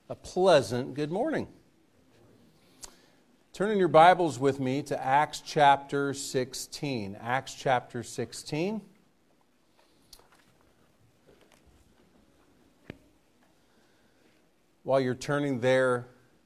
A pleasant good morning. Turn in your Bibles with me to Acts chapter 16. Acts chapter 16. While you're turning there,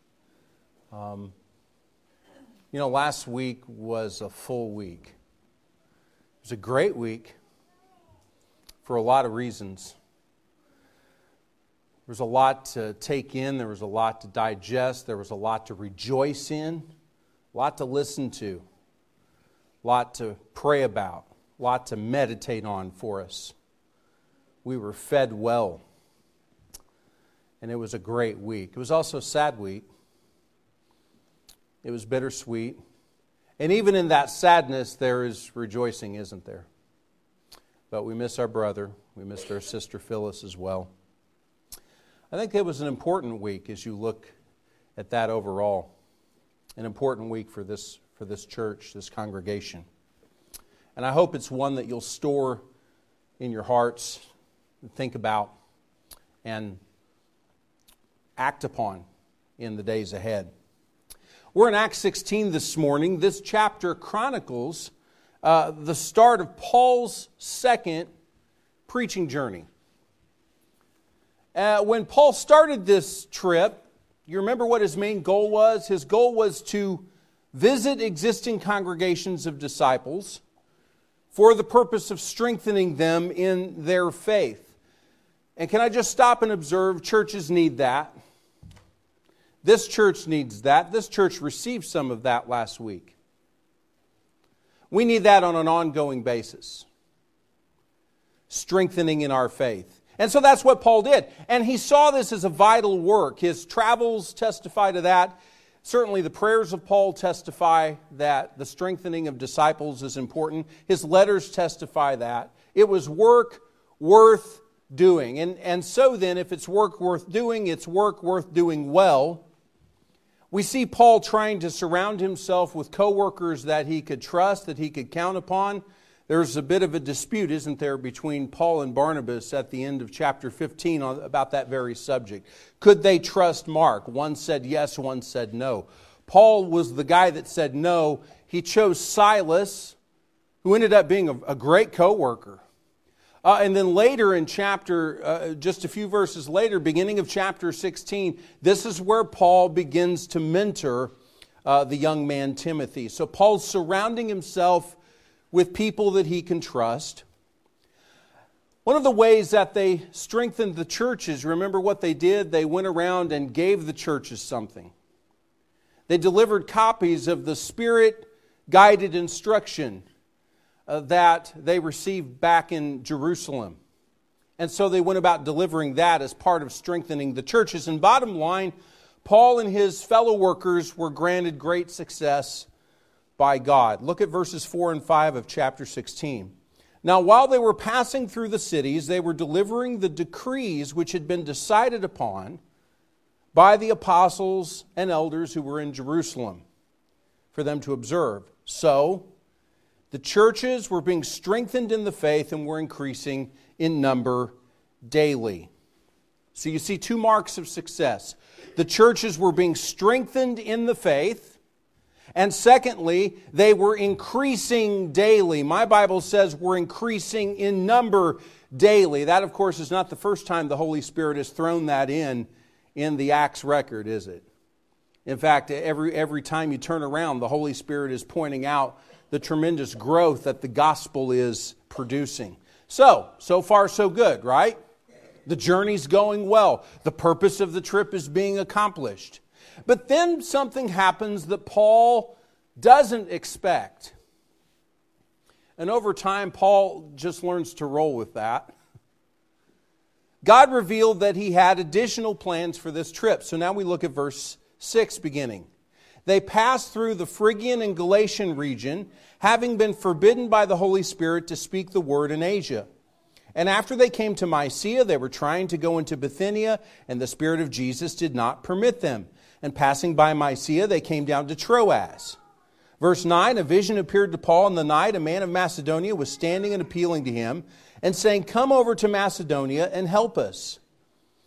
last week was a full week. It was a great week for a lot of reasons. There was a lot to take in, there was a lot to digest, there was a lot to rejoice in, a lot to listen to, a lot to pray about, a lot to meditate on for us. We were fed well, and it was a great week. It was also a sad week. It was bittersweet. And even in that sadness, there is rejoicing, isn't there? But we miss our brother. We missed our sister Phyllis as well. I think it was an important week as you look at that overall. An important week for this church, this congregation. And I hope it's one that you'll store in your hearts, and think about, and act upon in the days ahead. We're in Acts 16 this morning. This chapter chronicles the start of Paul's second preaching journey. When Paul started this trip, you remember what his main goal was? His goal was to visit existing congregations of disciples for the purpose of strengthening them in their faith. And can I just stop and observe, churches need that. This church needs that. This church received some of that last week. We need that on an ongoing basis. Strengthening in our faith. And so that's what Paul did. And he saw this as a vital work. His travels testify to that. Certainly the prayers of Paul testify that the strengthening of disciples is important. His letters testify that. It was work worth doing. And so then, if it's work worth doing, it's work worth doing well. We see Paul trying to surround himself with co-workers that he could trust, that he could count upon. There's a bit of a dispute, isn't there, between Paul and Barnabas at the end of chapter 15 about that very subject. Could they trust Mark? One said yes, one said no. Paul was the guy that said no. He chose Silas, who ended up being a great co-worker. And then later in chapter, just a few verses later, beginning of chapter 16, this is where Paul begins to mentor the young man Timothy. So Paul's surrounding himself with people that he can trust. One of the ways that they strengthened the churches, remember what they did? They went around and gave the churches something. They delivered copies of the Spirit-guided instruction that they received back in Jerusalem. And so they went about delivering that as part of strengthening the churches. And bottom line, Paul and his fellow workers were granted great success by God. Look at verses 4 and 5 of chapter 16. Now, while they were passing through the cities, they were delivering the decrees which had been decided upon by the apostles and elders who were in Jerusalem for them to observe. So, the churches were being strengthened in the faith and were increasing in number daily. So you see two marks of success. The churches were being strengthened in the faith. And secondly, they were increasing daily. My Bible says we're increasing in number daily. That, of course, is not the first time the Holy Spirit has thrown that in the Acts record, is it? In fact, every time you turn around, the Holy Spirit is pointing out the tremendous growth that the gospel is producing. So far so good, right? The journey's going well. The purpose of the trip is being accomplished. But then something happens that Paul doesn't expect. And over time, Paul just learns to roll with that. God revealed that he had additional plans for this trip. So now we look at verse 6 beginning. They passed through the Phrygian and Galatian region, having been forbidden by the Holy Spirit to speak the word in Asia. And after they came to Mysia, they were trying to go into Bithynia, and the Spirit of Jesus did not permit them. And passing by Mysia, they came down to Troas. Verse 9, a vision appeared to Paul in the night. A man of Macedonia was standing and appealing to him and saying, "Come over to Macedonia and help us."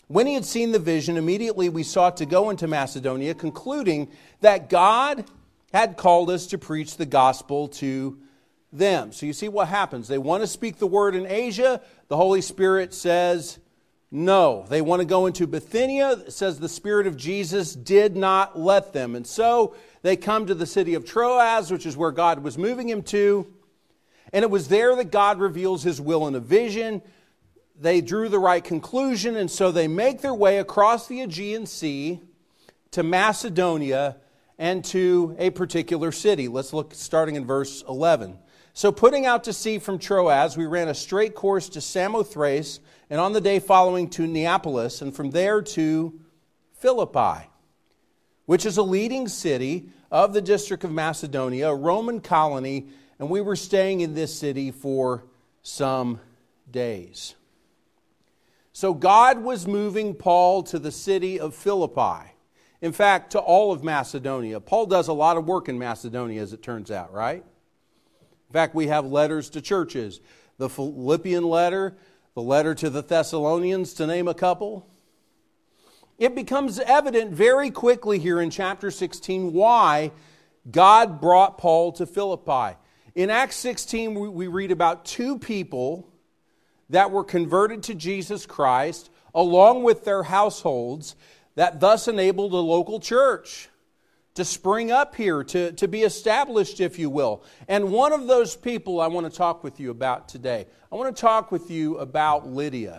When he had seen the vision, immediately we sought to go into Macedonia, concluding that God had called us to preach the gospel to them. So you see what happens. They want to speak the word in Asia. The Holy Spirit says no. They want to go into Bithynia. It says the Spirit of Jesus did not let them. And so they come to the city of Troas, which is where God was moving him to. And it was there that God reveals his will in a vision. They drew the right conclusion, and so they make their way across the Aegean Sea to Macedonia and to a particular city. Let's look starting in verse 11. So putting out to sea from Troas, we ran a straight course to Samothrace, and on the day following to Neapolis, and from there to Philippi, which is a leading city of the district of Macedonia, a Roman colony, and we were staying in this city for some days. So God was moving Paul to the city of Philippi. In fact, to all of Macedonia. Paul does a lot of work in Macedonia, as it turns out, right? In fact, we have letters to churches. The Philippian letter, the letter to the Thessalonians, to name a couple. It becomes evident very quickly here in chapter 16 why God brought Paul to Philippi. In Acts 16, we read about two people that were converted to Jesus Christ, along with their households, that thus enabled a local church to spring up here, to be established, if you will. And one of those people I want to talk with you about today. I want to talk with you about Lydia.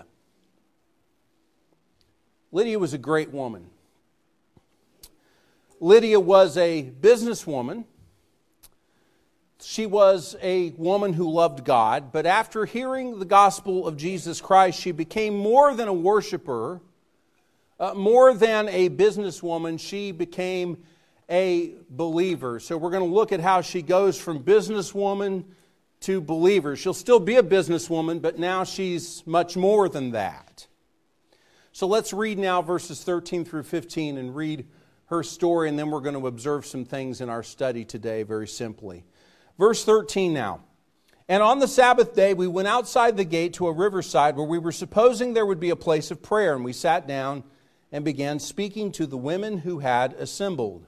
Lydia was a great woman. Lydia was a businesswoman. She was a woman who loved God, but after hearing the gospel of Jesus Christ, she became more than a worshiper, more than a businesswoman. She became a believer. So we're going to look at how she goes from businesswoman to believer. She'll still be a businesswoman, but now she's much more than that. So let's read now verses 13 through 15 and read her story, and then we're going to observe some things in our study today very simply. Verse 13 now. And on the Sabbath day we went outside the gate to a riverside where we were supposing there would be a place of prayer. And we sat down and began speaking to the women who had assembled.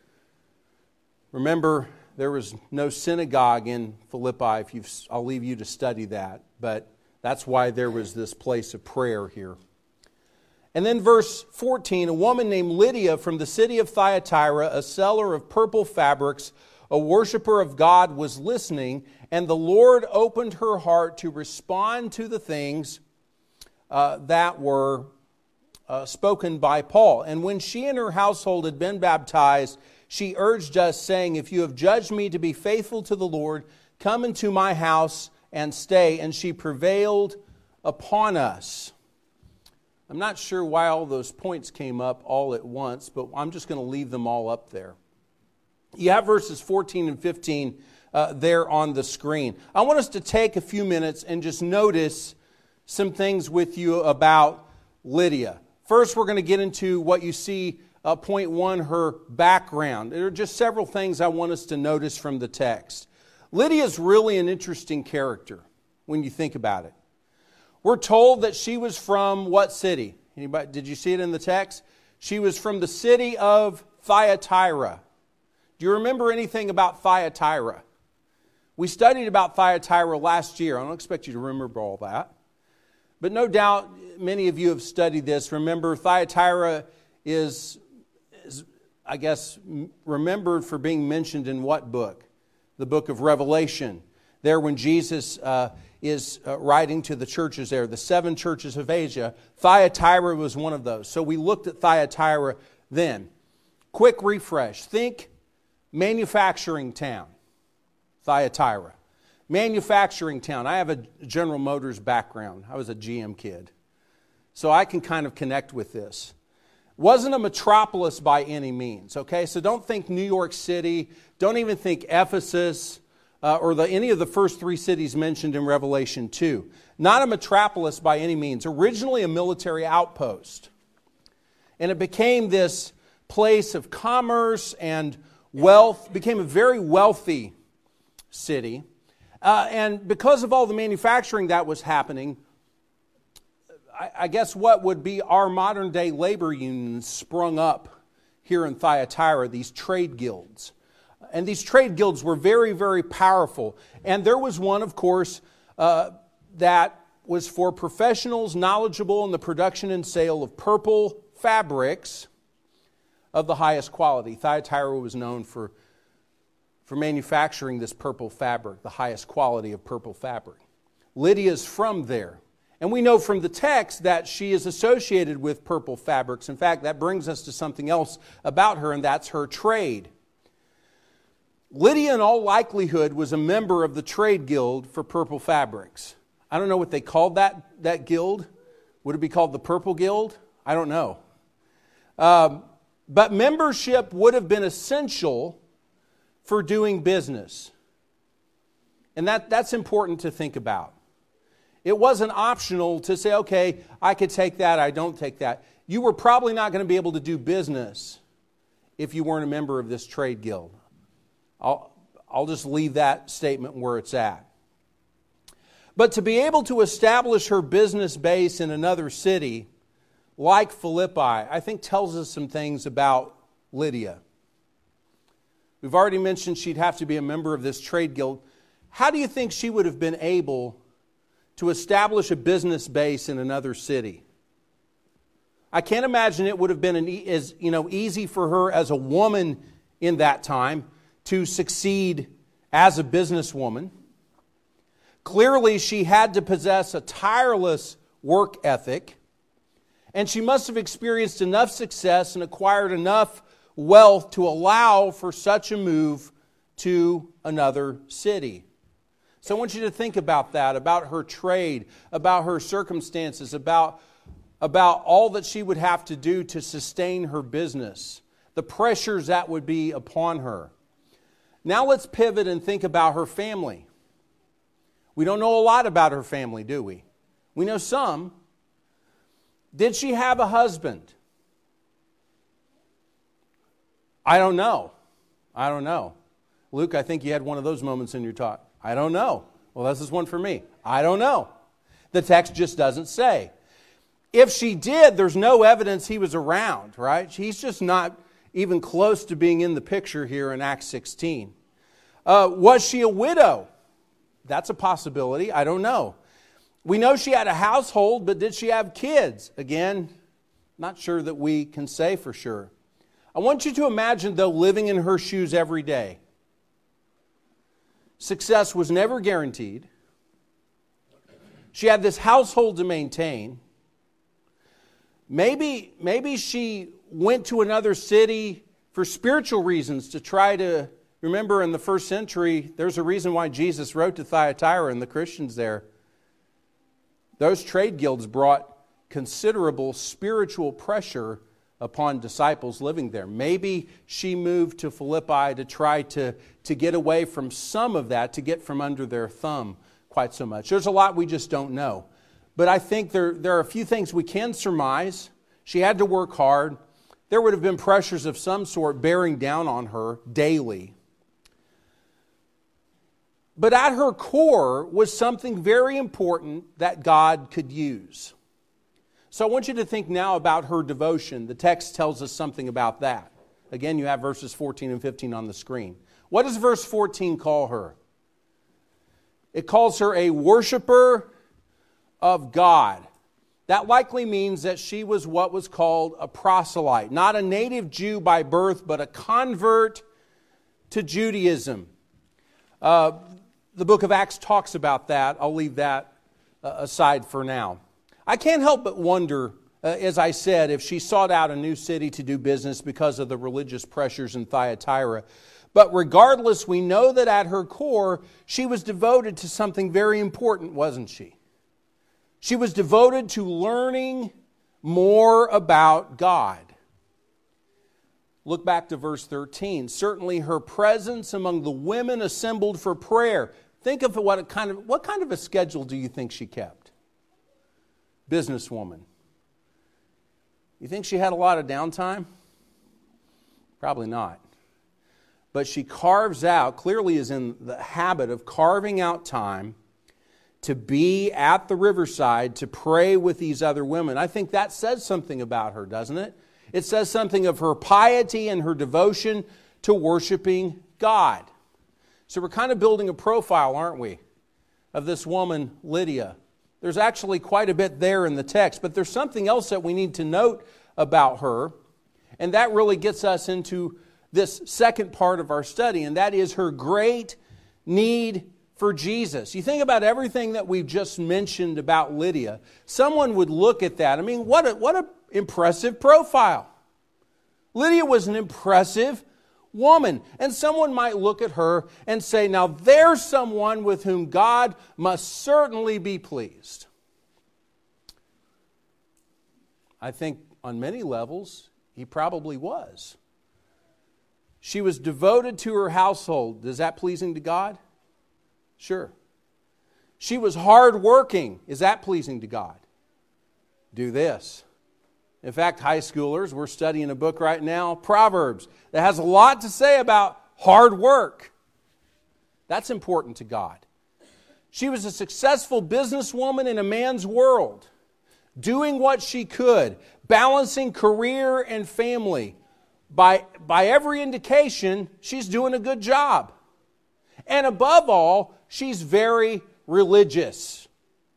Remember, there was no synagogue in Philippi. I'll leave you to study that. But that's why there was this place of prayer here. And then verse 14, a woman named Lydia from the city of Thyatira, a seller of purple fabrics, a worshiper of God, was listening, and the Lord opened her heart to respond to the things that were spoken by Paul. And when she and her household had been baptized, she urged us, saying, if you have judged me to be faithful to the Lord, come into my house and stay. And she prevailed upon us. I'm not sure why all those points came up all at once, but I'm just going to leave them all up there. You have verses 14 and 15 there on the screen. I want us to take a few minutes and just notice some things with you about Lydia. First, we're going to get into what you see, point one, her background. There are just several things I want us to notice from the text. Lydia is really an interesting character when you think about it. We're told that she was from what city? Anybody? Did you see it in the text? She was from the city of Thyatira. Do you remember anything about Thyatira? We studied about Thyatira last year. I don't expect you to remember all that. But no doubt many of you have studied this. Remember, Thyatira is I guess, remembered for being mentioned in what book? The book of Revelation. There when Jesus is writing to the churches there, the 7 churches of Asia, Thyatira was one of those. So we looked at Thyatira then. Quick refresh. Think manufacturing town, Thyatira. Manufacturing town. I have a General Motors background. I was a GM kid. So I can kind of connect with this. Wasn't a metropolis by any means, okay? So don't think New York City. Don't even think Ephesus or any of the first 3 cities mentioned in Revelation 2. Not a metropolis by any means. Originally a military outpost. And it became this place of commerce and wealth. Became a very wealthy city. And because of all the manufacturing that was happening, I guess what would be our modern day labor unions sprung up here in Thyatira, these trade guilds. And these trade guilds were very, very powerful. And there was one, of course, that was for professionals knowledgeable in the production and sale of purple fabrics of the highest quality. Thyatira was known for manufacturing this purple fabric, the highest quality of purple fabric. Lydia is from there. And we know from the text that she is associated with purple fabrics. In fact, that brings us to something else about her, and that's her trade. Lydia, in all likelihood, was a member of the trade guild for purple fabrics. I don't know what they called that guild. Would it be called the Purple Guild? I don't know. But membership would have been essential for doing business. And that's important to think about. It wasn't optional to say, okay, I could take that, I don't take that. You were probably not going to be able to do business if you weren't a member of this trade guild. I'll just leave that statement where it's at. But to be able to establish her business base in another city, like Philippi, I think tells us some things about Lydia. We've already mentioned she'd have to be a member of this trade guild. How do you think she would have been able to establish a business base in another city? I can't imagine it would have been as easy for her as a woman in that time to succeed as a businesswoman. Clearly, she had to possess a tireless work ethic, and she must have experienced enough success and acquired enough wealth to allow for such a move to another city. So I want you to think about that, about her trade, about her circumstances, about all that she would have to do to sustain her business, the pressures that would be upon her. Now let's pivot and think about her family. We don't know a lot about her family, do we? We know some. Did she have a husband? I don't know. Luke, I think you had one of those moments in your talk. I don't know. Well, this is one for me. I don't know. The text just doesn't say. If she did, there's no evidence he was around, right? He's just not even close to being in the picture here in Acts 16. Was she a widow? That's a possibility. I don't know. We know she had a household, but did she have kids? Again, not sure that we can say for sure. I want you to imagine, though, living in her shoes every day. Success was never guaranteed. She had this household to maintain. Maybe she went to another city for spiritual reasons to try to... Remember, in the first century, there's a reason why Jesus wrote to Thyatira and the Christians there. Those trade guilds brought considerable spiritual pressure upon disciples living there. Maybe she moved to Philippi to try to get away from some of that, to get from under their thumb quite so much. There's a lot we just don't know. But I think there are a few things we can surmise. She had to work hard. There would have been pressures of some sort bearing down on her daily. But at her core was something very important that God could use. So I want you to think now about her devotion. The text tells us something about that. Again, you have verses 14 and 15 on the screen. What does verse 14 call her? It calls her a worshiper of God. That likely means that she was what was called a proselyte. Not a native Jew by birth, but a convert to Judaism. The book of Acts talks about that. I'll leave that aside for now. I can't help but wonder, as I said, if she sought out a new city to do business because of the religious pressures in Thyatira. But regardless, we know that at her core, she was devoted to something very important, wasn't she? She was devoted to learning more about God. Look back to verse 13. Certainly her presence among the women assembled for prayer. Think of what kind of a schedule do you think she kept? Businesswoman. You think she had a lot of downtime? Probably not. But she carves out, clearly is in the habit of carving out time to be at the riverside to pray with these other women. I think that says something about her, doesn't it? It says something of her piety and her devotion to worshiping God. So we're kind of building a profile, aren't we, of this woman, Lydia. There's actually quite a bit there in the text, but there's something else that we need to note about her, and that really gets us into this second part of our study, and that is her great need for Jesus. You think about everything that we've just mentioned about Lydia. Someone would look at that. I mean, what a impressive profile. Lydia was an impressive woman. And someone might look at her and say, now there's someone with whom God must certainly be pleased. I think on many levels, he probably was. She was devoted to her household. Is that pleasing to God? Sure. She was hardworking. Is that pleasing to God? Do this. In fact, high schoolers, we're studying a book right now, Proverbs, that has a lot to say about hard work. That's important to God. She was a successful businesswoman in a man's world, doing what she could, balancing career and family. By every indication, she's doing a good job. And above all, she's very religious,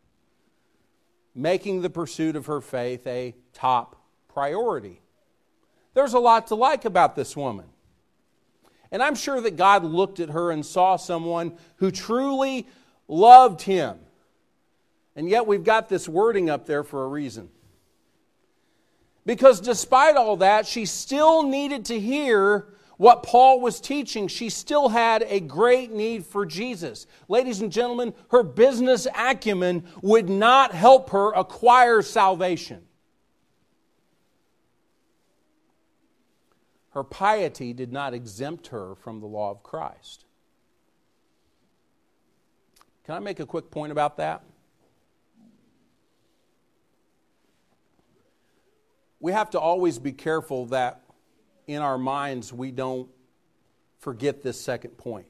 making the pursuit of her faith a top priority. There's a lot to like about this woman. And I'm sure that God looked at her and saw someone who truly loved Him. And yet we've got this wording up there for a reason. Because despite all that, she still needed to hear what Paul was teaching. She still had a great need for Jesus. Ladies and gentlemen, her business acumen would not help her acquire salvation. Her piety did not exempt her from the law of Christ. Can I make a quick point about that? We have to always be careful that in our minds we don't forget this second point.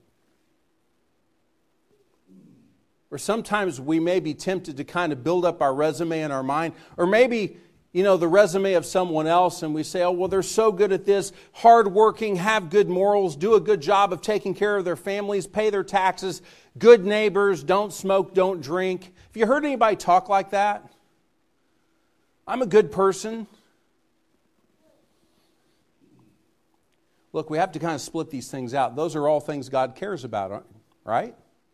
Or sometimes we may be tempted to kind of build up our resume in our mind, or maybe, the resume of someone else, and we say, oh, well, they're so good at this, hardworking, have good morals, do a good job of taking care of their families, pay their taxes, good neighbors, don't smoke, don't drink. Have you heard anybody talk like that? I'm a good person. Look, we have to kind of split these things out. Those are all things God cares about, right?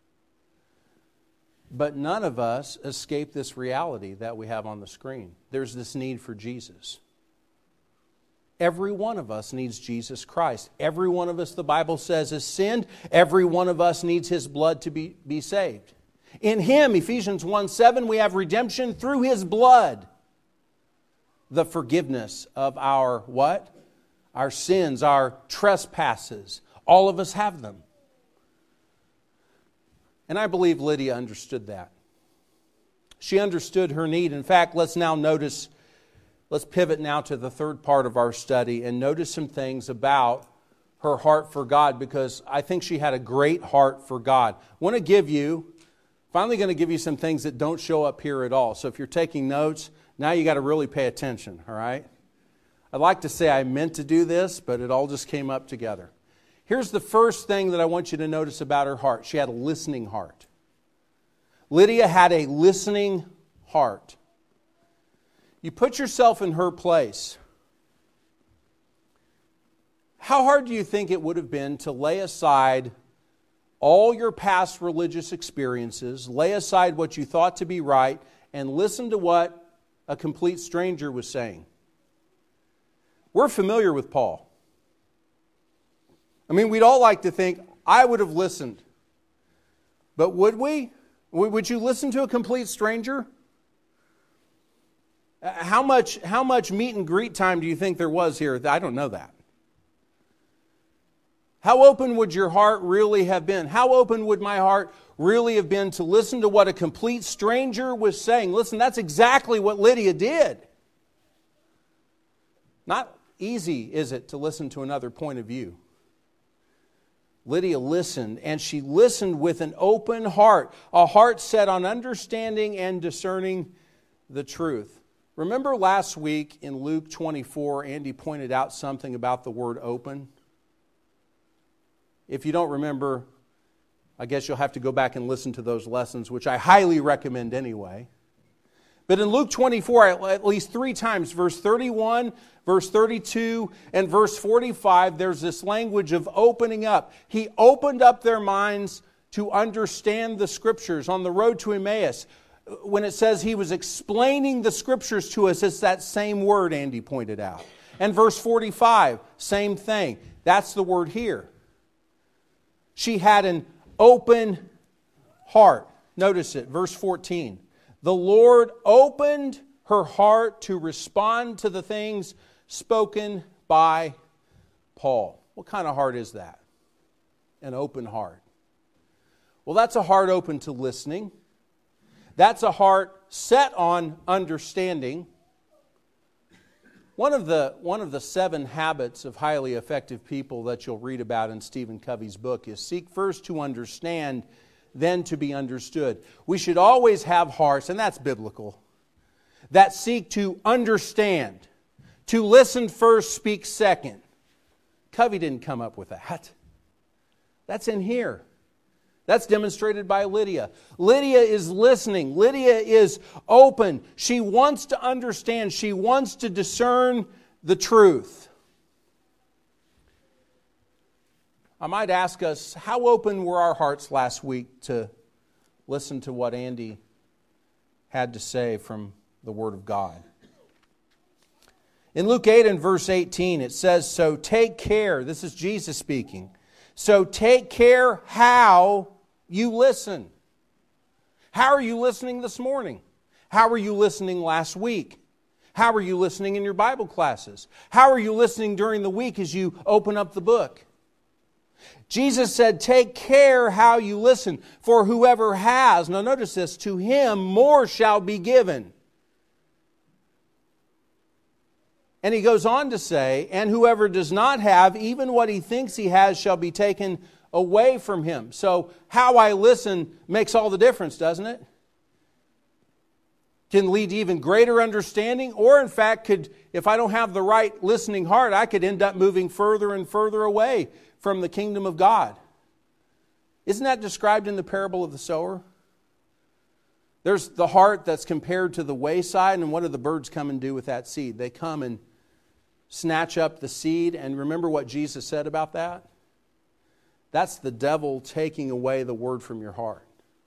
But none of us escape this reality that we have on the screen. There's this need for Jesus. Every one of us needs Jesus Christ. Every one of us, the Bible says, has sinned. Every one of us needs His blood to be saved. In Him, Ephesians 1:7, we have redemption through His blood. The forgiveness of our what? Our sins, our trespasses. All of us have them. And I believe Lydia understood that. She understood her need. In fact, let's pivot now to the third part of our study and notice some things about her heart for God, because I think she had a great heart for God. Finally going to give you some things that don't show up here at all. So if you're taking notes, now you got to really pay attention, all right? I'd like to say I meant to do this, but it all just came up together. Here's the first thing that I want you to notice about her heart. She had a listening heart. Lydia had a listening heart. You put yourself in her place. How hard do you think it would have been to lay aside all your past religious experiences, lay aside what you thought to be right, and listen to what a complete stranger was saying? We're familiar with Paul. I mean, we'd all like to think, I would have listened. But would we? Would you listen to a complete stranger? How much meet and greet time do you think there was here? I don't know that. How open would your heart really have been? How open would my heart really have been to listen to what a complete stranger was saying? Listen, that's exactly what Lydia did. Not easy, is it, to listen to another point of view? Lydia listened, and she listened with an open heart, a heart set on understanding and discerning the truth. Remember last week in Luke 24, Andy pointed out something about the word open? If you don't remember, I guess you'll have to go back and listen to those lessons, which I highly recommend anyway. But in Luke 24, at least 3 times, verse 31, verse 32, and verse 45, there's this language of opening up. He opened up their minds to understand the Scriptures. On the road to Emmaus, when it says he was explaining the Scriptures to us, it's that same word Andy pointed out. And verse 45, same thing. That's the word here. She had an open heart. Notice it, verse 14. The Lord opened her heart to respond to the things spoken by Paul. What kind of heart is that? An open heart. Well, that's a heart open to listening. That's a heart set on understanding. One of the 7 habits of highly effective people that you'll read about in Stephen Covey's book is seek first to understand, then to be understood. We should always have hearts, and that's biblical, that seek to understand. To listen first, speak second. Covey didn't come up with that. That's in here. That's demonstrated by Lydia. Lydia is listening. Lydia is open. She wants to understand. She wants to discern the truth. I might ask us, how open were our hearts last week to listen to what Andy had to say from the Word of God? In Luke 8 and verse 18, it says, so take care. This is Jesus speaking. So take care how you listen. How are you listening this morning? How are you listening last week? How are you listening in your Bible classes? How are you listening during the week as you open up the book? Jesus said, take care how you listen, for whoever has, now notice this, to him more shall be given. And he goes on to say, and whoever does not have, even what he thinks he has shall be taken away from him. So how I listen makes all the difference, doesn't it? Can lead to even greater understanding, or in fact could, if I don't have the right listening heart, I could end up moving further and further away from the kingdom of God. Isn't that described in the parable of the sower? There's the heart that's compared to the wayside, and what do the birds come and do with that seed? They come and snatch up the seed, and remember what Jesus said about that? That's the devil taking away the word from your heart.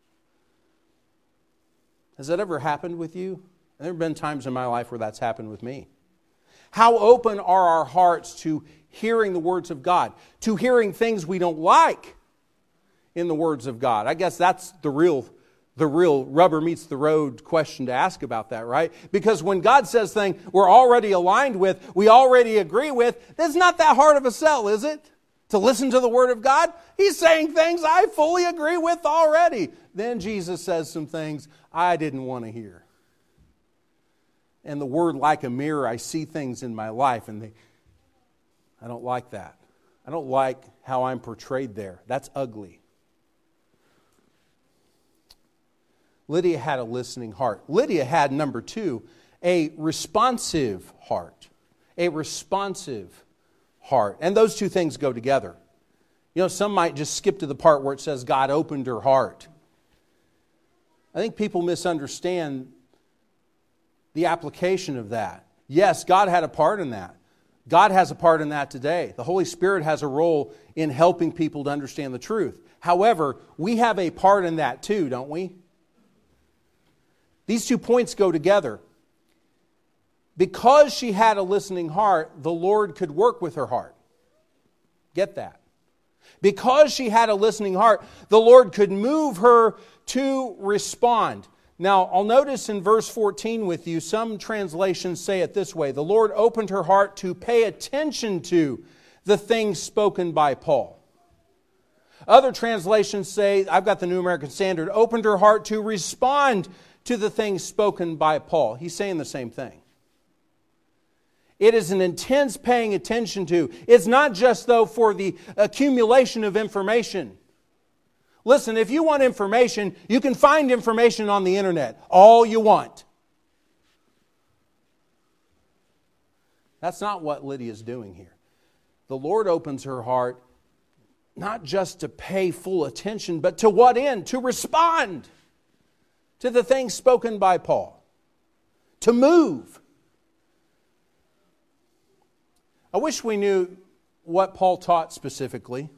Has that ever happened with you? There have been times in my life where that's happened with me. How open are our hearts to hearing the words of God, to hearing things we don't like in the words of God? I guess that's the real rubber meets the road question to ask about that, right? Because when God says things we're already aligned with, we already agree with, that's not that hard of a sell, is it? To listen to the Word of God? He's saying things I fully agree with already. Then Jesus says some things I didn't want to hear. And the Word, like a mirror, I see things in my life, and I don't like that. I don't like how I'm portrayed there. That's ugly. Lydia had a listening heart. Lydia had, number 2, a responsive heart. A responsive heart. And those two things go together. You know, some might just skip to the part where it says God opened her heart. I think people misunderstand the application of that. Yes, God had a part in that. God has a part in that today. The Holy Spirit has a role in helping people to understand the truth. However, we have a part in that too, don't we? These 2 points go together. Because she had a listening heart, the Lord could work with her heart. Get that? Because she had a listening heart, the Lord could move her to respond. Now, I'll notice in verse 14 with you, some translations say it this way. The Lord opened her heart to pay attention to the things spoken by Paul. Other translations say, I've got the New American Standard, opened her heart to respond to the things spoken by Paul. He's saying the same thing. It is an intense paying attention to. It's not just, though, for the accumulation of information. Listen, if you want information, you can find information on the internet. All you want. That's not what Lydia's doing here. The Lord opens her heart not just to pay full attention, but to what end? To respond to the things spoken by Paul. To move. I wish we knew what Paul taught specifically.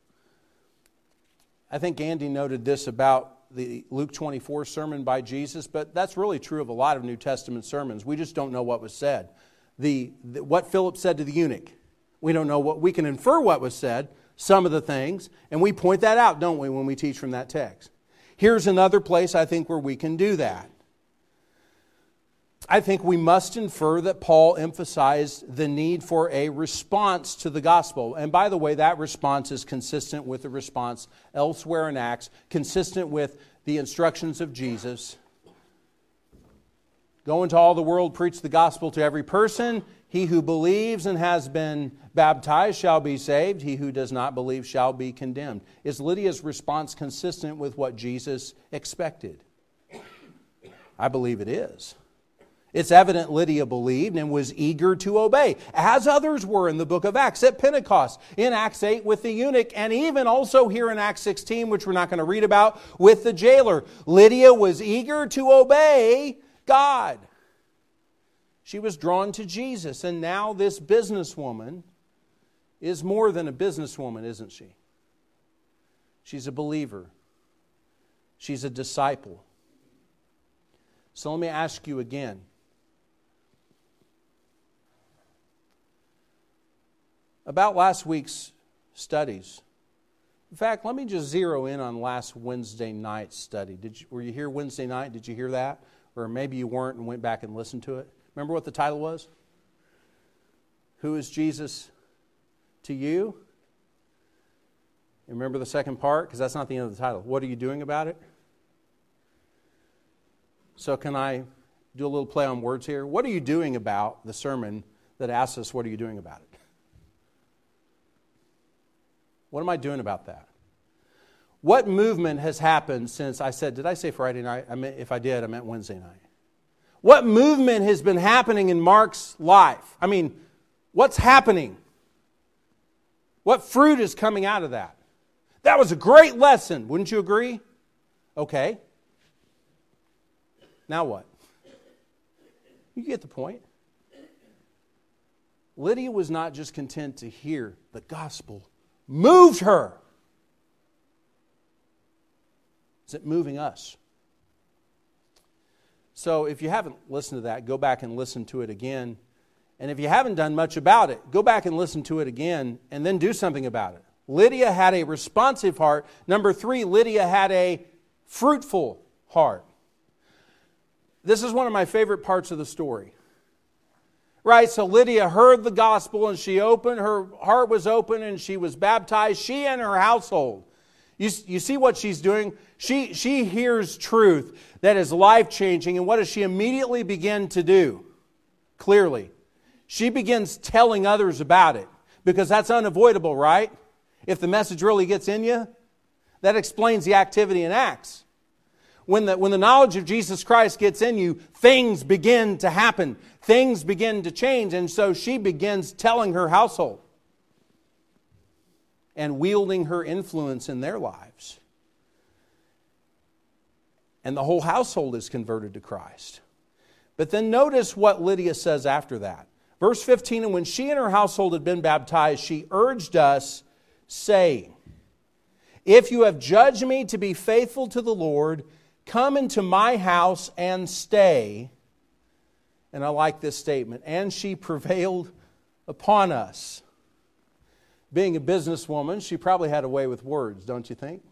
I think Andy noted this about the Luke 24 sermon by Jesus, but that's really true of a lot of New Testament sermons. We just don't know what was said. What Philip said to the eunuch, we don't know what, we can infer what was said, some of the things, and we point that out, don't we, when we teach from that text. Here's another place I think where we can do that. I think we must infer that Paul emphasized the need for a response to the gospel. And by the way, that response is consistent with the response elsewhere in Acts, consistent with the instructions of Jesus. Go into all the world, preach the gospel to every person. He who believes and has been baptized shall be saved. He who does not believe shall be condemned. Is Lydia's response consistent with what Jesus expected? I believe it is. It's evident Lydia believed and was eager to obey, as others were in the book of Acts at Pentecost, in Acts 8 with the eunuch, and even also here in Acts 16, which we're not going to read about, with the jailer. Lydia was eager to obey God. She was drawn to Jesus, and now this businesswoman is more than a businesswoman, isn't she? She's a believer. She's a disciple. So let me ask you again. About last week's studies. In fact, let me just zero in on last Wednesday night's study. Were you here Wednesday night? Did you hear that? Or maybe you weren't and went back and listened to it. Remember what the title was? Who is Jesus to you? And remember the second part? Because that's not the end of the title. What are you doing about it? So can I do a little play on words here? What are you doing about the sermon that asks us, what are you doing about it? What am I doing about that? What movement has happened since I said, did I say Friday night? If I did, I meant Wednesday night. What movement has been happening in Mark's life? I mean, what's happening? What fruit is coming out of that? That was a great lesson, wouldn't you agree? Okay. Now what? You get the point. Lydia was not just content to hear the gospel. Moved her. Is it moving us? So if you haven't listened to that, go back and listen to it again. And if you haven't done much about it, go back and listen to it again and then do something about it. Lydia had a responsive heart. Number 3, Lydia had a fruitful heart. This is one of my favorite parts of the story. Right, so Lydia heard the gospel and her heart was open and she was baptized, she and her household. You see what she's doing? She hears truth that is life-changing, and what does she immediately begin to do? Clearly, she begins telling others about it, because that's unavoidable, right? If the message really gets in you, that explains the activity in Acts. When the knowledge of Jesus Christ gets in you, things begin to happen. Things begin to change. And so she begins telling her household and wielding her influence in their lives. And the whole household is converted to Christ. But then notice what Lydia says after that. Verse 15, and when she and her household had been baptized, she urged us, saying, if you have judged me to be faithful to the Lord, come into my house and stay. And I like this statement. And she prevailed upon us. Being a businesswoman, she probably had a way with words, don't you think?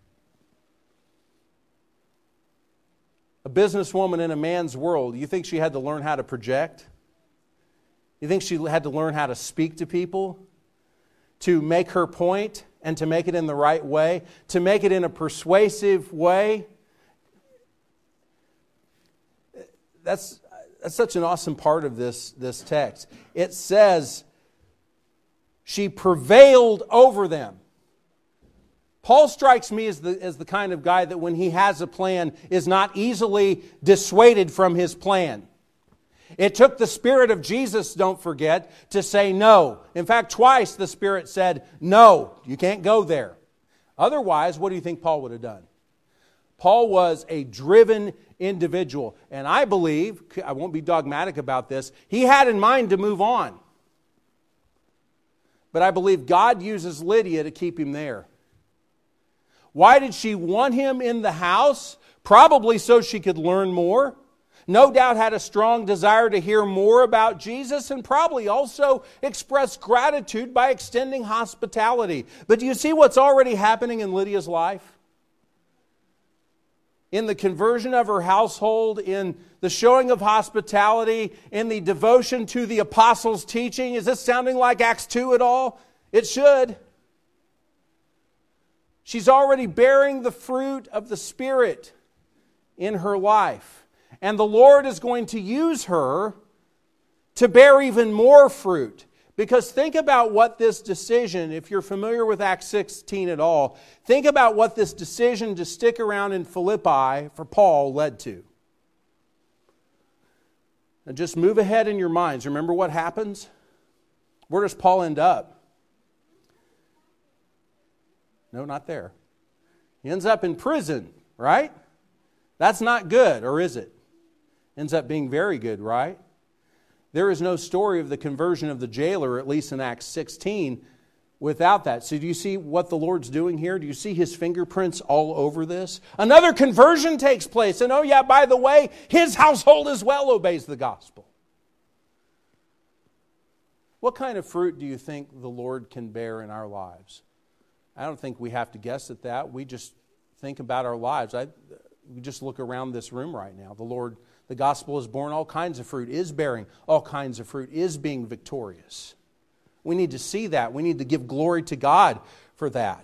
A businesswoman in a man's world, you think she had to learn how to project? You think she had to learn how to speak to people? To make her point and to make it in the right way? To make it in a persuasive way? That's That's such an awesome part of this text. It says, she prevailed over them. Paul strikes me as the kind of guy that when he has a plan is not easily dissuaded from his plan. It took the Spirit of Jesus, don't forget, to say no. In fact, twice the Spirit said, no, you can't go there. Otherwise, what do you think Paul would have done? Paul was a driven individual. And I believe, I won't be dogmatic about this, he had in mind to move on. But I believe God uses Lydia to keep him there. Why did she want him in the house? Probably so she could learn more. No doubt had a strong desire to hear more about Jesus, and probably also expressed gratitude by extending hospitality. But do you see what's already happening in Lydia's life? In the conversion of her household, in the showing of hospitality, in the devotion to the apostles' teaching. Is this sounding like Acts 2 at all? It should. She's already bearing the fruit of the Spirit in her life. And the Lord is going to use her to bear even more fruit. Because think about what this decision, if you're familiar with Acts 16 at all, think about what this decision to stick around in Philippi for Paul led to. And just move ahead in your minds. Remember what happens? Where does Paul end up? No, not there. He ends up in prison, right? That's not good, or is it? Ends up being very good, right? There is no story of the conversion of the jailer, at least in Acts 16, without that. So do you see what the Lord's doing here? Do you see His fingerprints all over this? Another conversion takes place. And oh yeah, by the way, his household as well obeys the gospel. What kind of fruit do you think the Lord can bear in our lives? I don't think we have to guess at that. We just think about our lives. We just look around this room right now. The gospel is born all kinds of fruit, is bearing all kinds of fruit, is being victorious. We need to see that. We need to give glory to God for that.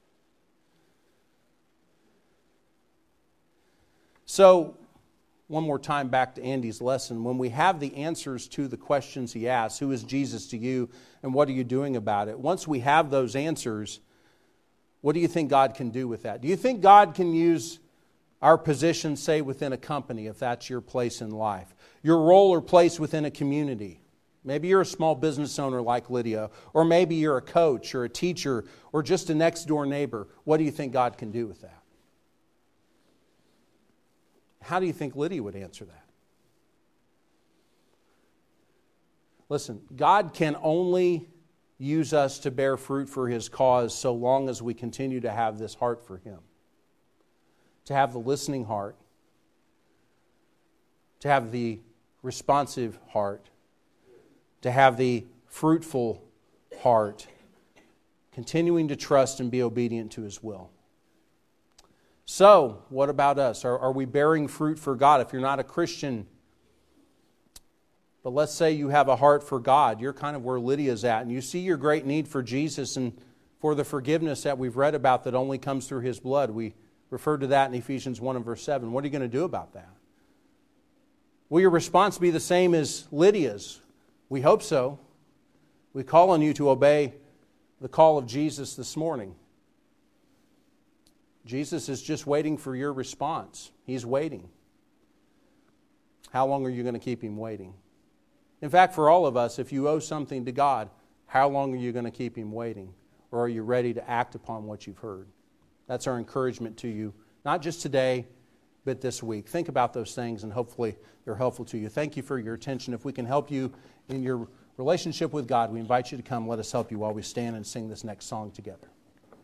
So, one more time back to Andy's lesson. When we have the answers to the questions he asks, who is Jesus to you and what are you doing about it? Once we have those answers, what do you think God can do with that? Do you think God can use our position, say, within a company, if that's your place in life? Your role or place within a community. Maybe you're a small business owner like Lydia, or maybe you're a coach or a teacher or just a next-door neighbor. What do you think God can do with that? How do you think Lydia would answer that? Listen, God can only use us to bear fruit for His cause so long as we continue to have this heart for Him. To have the listening heart, to have the responsive heart, to have the fruitful heart, continuing to trust and be obedient to His will. So, what about us? Are we bearing fruit for God? If you're not a Christian, but let's say you have a heart for God, you're kind of where Lydia's at, and you see your great need for Jesus and for the forgiveness that we've read about that only comes through His blood. We referred to that in Ephesians 1 and verse 7. What are you going to do about that? Will your response be the same as Lydia's? We hope so. We call on you to obey the call of Jesus this morning. Jesus is just waiting for your response. He's waiting. How long are you going to keep Him waiting? In fact, for all of us, if you owe something to God, how long are you going to keep Him waiting? Or are you ready to act upon what you've heard? That's our encouragement to you, not just today, but this week. Think about those things, and hopefully they're helpful to you. Thank you for your attention. If we can help you in your relationship with God, we invite you to come. Let us help you while we stand and sing this next song together.